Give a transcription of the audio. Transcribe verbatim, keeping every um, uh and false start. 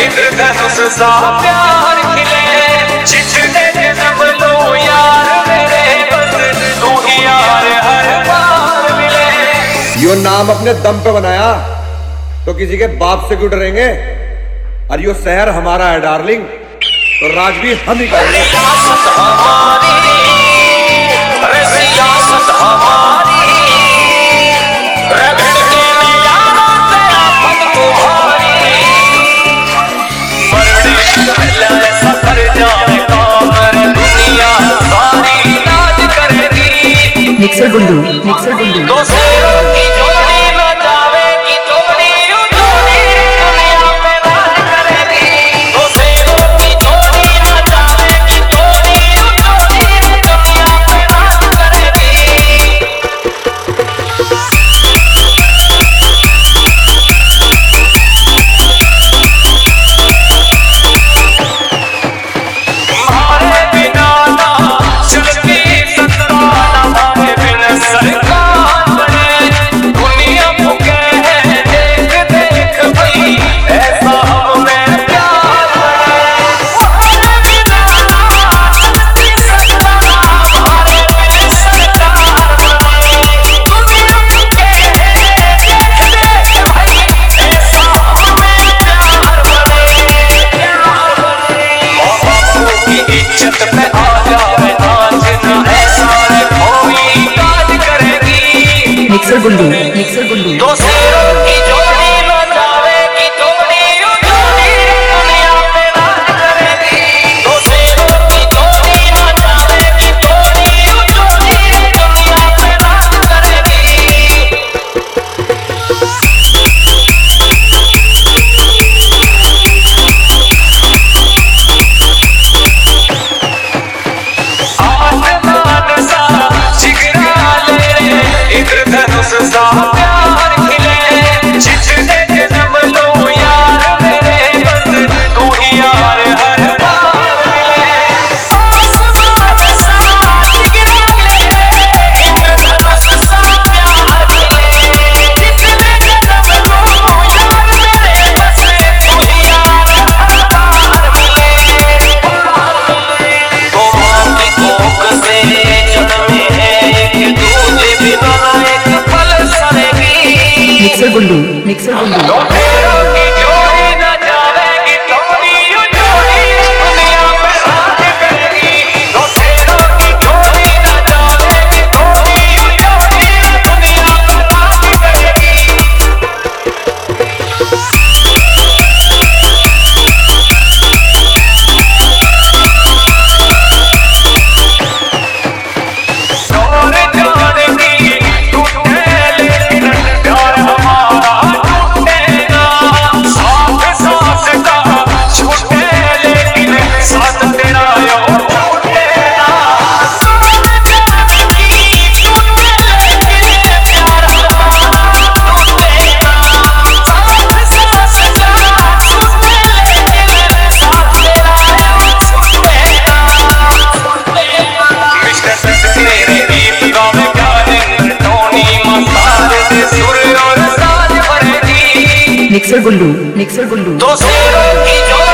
इंद्रधनुष सा प्यार खिले, जितने जन्म लो यार मेरे, बस तू ही यार हर बार मिले। यो नाम अपने दम पे बनाया तो किसी के बाप से क्यों डरेंगे? और यो शहर हमारा है डार्लिंग, तो राज भी हम ही करेंगे। सियासत हमारी, अरे सियासत हमारी, मिक्सर गुंडू, मिक्सर गुंडू। दो शेरों की जोड़ी न जावेगी जोड़ी, जोड़ी दुनिया पे राज करेगी। दो शेरों की जोड़ी न जावेगी जोड़ी, जोड़ी दुनिया पे राज करेगी। हमारे बिना ना चलती सत्ता, सरकार बने दुनिया को कहे, देख देख भाई ऐसा हमें प्यार बने। चलती सत्ता हमारे बिन सरकार बने, दुनिया को कहे, देख देख भाई ऐसा हमें प्यार बने। माँ बापू की इज्जत पे आ जाए आज न ऐसा कोई काज करेगी। मिक्सर गुंडू, मिक्सर गुंडू। दो शेरों की जोड़ी न जावेगी जोड़ी, जोड़ी दुनिया पे राज करेगी। दो शेरों की जोड़ी न जावेगी जोड़ी, जोड़ी दुनिया पे राज करेगी। आसमान सा जिगरा ले, इंद्रधनुष सा प्यार खिले, जितने जन्म लो यार मेरे, बस तू ही यार हर बार मिले। आसमान सा जिगरा ले, इंद्रधनुष सा प्यार खिले, जितने जन्म लो यार मेरे, बस तू ही यार हर बार मिले। तो माँ की कोख से जन्मे हैं एक दूजे बिना एक पल सरेगी। मिक्सर गुंडू, मिक्सर गुंडू। दो शेरों की जोड़ी न जावेगी जोड़ी, जोड़ी दुनिया पे राज करेगी। दो शेरों की जोड़ी न जावेगी जोड़ी, जोड़ी दुनिया पे राज करेगी। और जानेगी टूटे लेकिन प्यार हमारा टूटेगा, साथ साथ का छूटे लेकिन साथ तेरा यो छूटेगा। और जानेगी टूटे लेकिन प्यार हमारा टूटेगा, साथ साथ का छूटे लेकिन साथ तेरा यो छूटेगा। मिस्टर तेरे दीप गावे गाने टोनी मसाले दे सुर और साज भरेगी। मिक्सर गुंडू, मिक्सर गुंडू। दो शेरों की जोड़ी